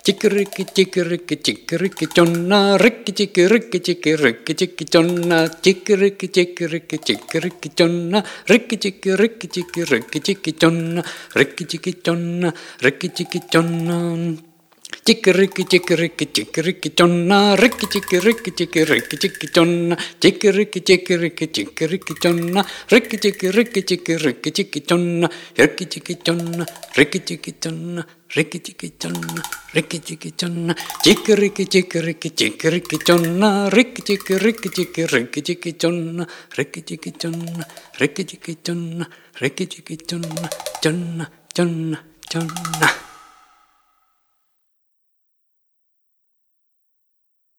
Chicky chonna, Ricky chonna, Ricky chonna, Ricky chonna, Ricky chonna. Chicky chonna, Ricky chonna, Ricky chonna, Ricky chonna, Ricky chonna, Ricky chonna, Ricky chonna, Ricky chonna, Ricky chonna, Ricky chonna, Chonna, chonna, chonna.